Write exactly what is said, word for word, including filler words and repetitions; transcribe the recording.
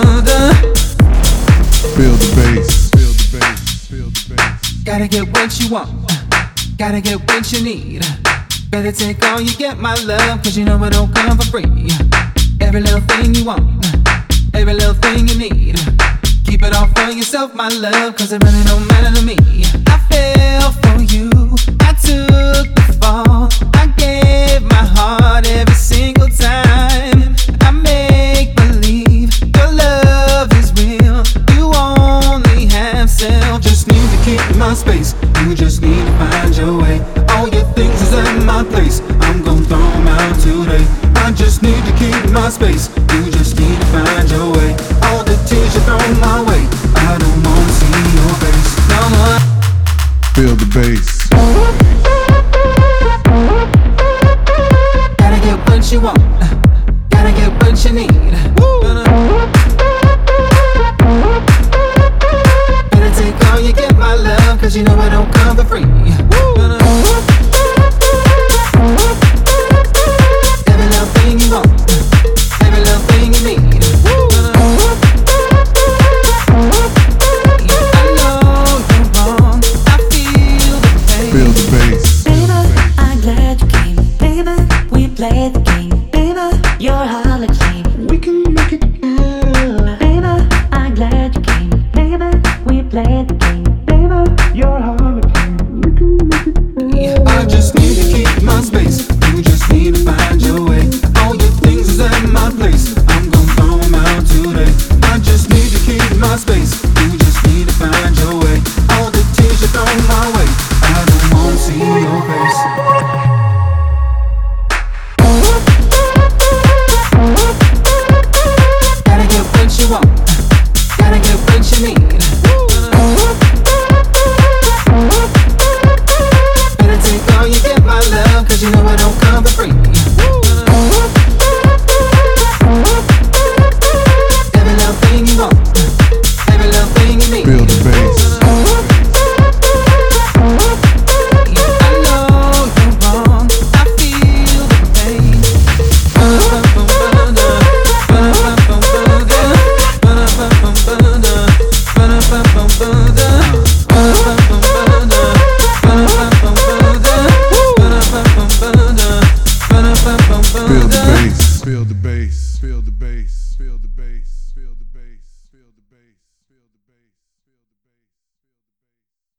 Feel the bass, feel the bass, feel the bass. Gotta get what you want, gotta get what you need. Better take all you get, my love, cause you know it don't come for free. Every little thing you want, every little thing you need. Keep it all for yourself, my love, cause it really don't matter to me. I fell for you, I took the fall, I gave my heart every single time. I make believe your love is real, you only have self. Just need to keep my space, you just need to find your way. All your things is at my place, I'm gon' throw them out today. I just need to keep my space, you just need to find your way. All the tears you throw my way, I don't wanna see your face no more. Feel the bass. Gotta get what you want, gotta get what you need. Better take all you get, my love, cause you know it don't come for free. Every little thing you want, every little thing you need. I know you're wrong, I feel the pain. Feel the bass. Baby, I'm glad you came. Baby, we played the game. Baby, you're hardly claim. We can make it good. Baby, I'm glad you came. Baby, we played the game. Baby, you're hardly claim. We can make it good. I just need to keep my space, you just need to find your way. All your things is at my place, I'm gon' throw them out today. I just need to keep my space, you just need to find your way. All the tears you throw my way, I don't wanna see your face. Gotta get what you want, gotta get what you need. Better take all you get, my love, cause you know it don't come for free. Every little thing you want, every little thing you need. Feel the bass. I know you're wrong, I feel the pain. Feel the bass. Feel the bass. Feel the bass. Feel the bass. Feel the bass. Feel the bass. Feel the bass.